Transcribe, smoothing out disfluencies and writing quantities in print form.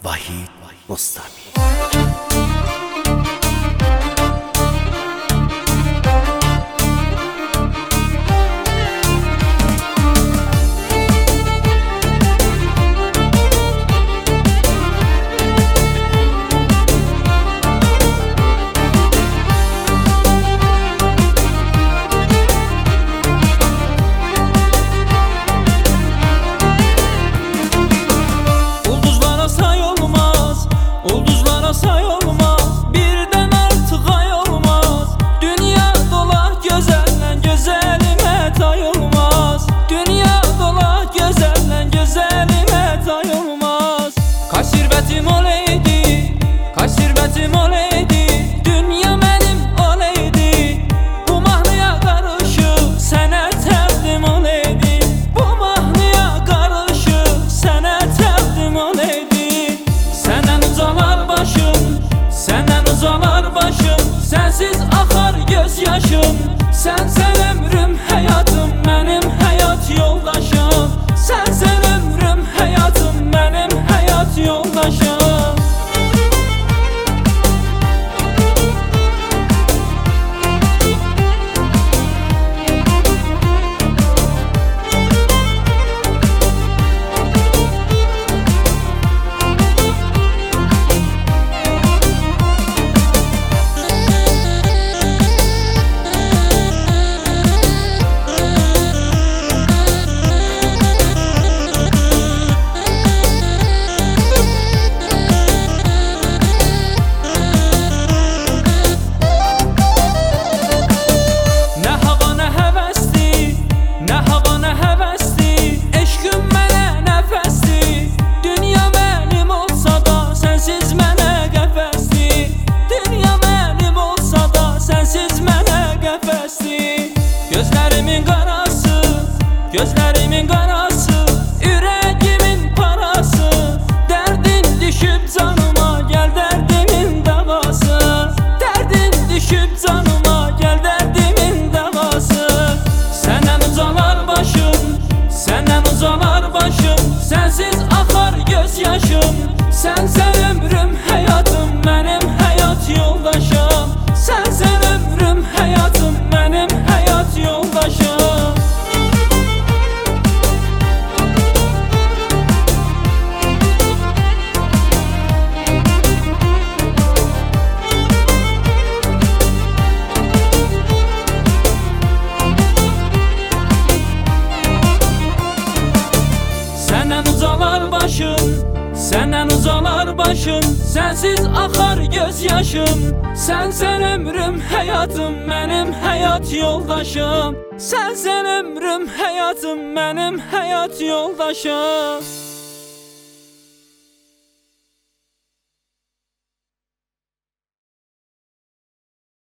Vahid Mustami. Say olmaz, birden artık ay olmaz. Dünya dola gözellen güzelime tay olmaz. Dünya dola gözellen güzelime tay olmaz. Kaç şirbetim oleydi, kaç şirbetim oleydi. Dünya benim oleydi. Bu mahnıya karışıp sene terdim oleydi. Bu mahnıya karışıp sene terdim oleydi. Senden uzalar başım, senden uzalar başım. Sensiz akar gözyaşım. Sen ömrüm hayatım, benim hayat yoldaşım. Sen ömrüm hayatım, benim hayat yoldaşım. Gözlerimin qarası, gözlerimin qarası, ürəgimin parası. Dərdin düşüb canıma, gəl dərdimin davası. Dərdin düşüb canıma, gəl dərdimin davası. Səndən uzalar başım, səndən uzalar başım. Sənsiz axar gözyaşım. Sen ömrüm hayatım, benim hayat yoldaşım. Sen ömrüm hayatım, benim hayat yoldaşım. Senden uzalar başım, senden uzalar başım. Sensiz akar gözyaşım. Sen ömrüm hayatım, benim hayat yoldaşım. Sen ömrüm hayatım, benim hayat yoldaşım.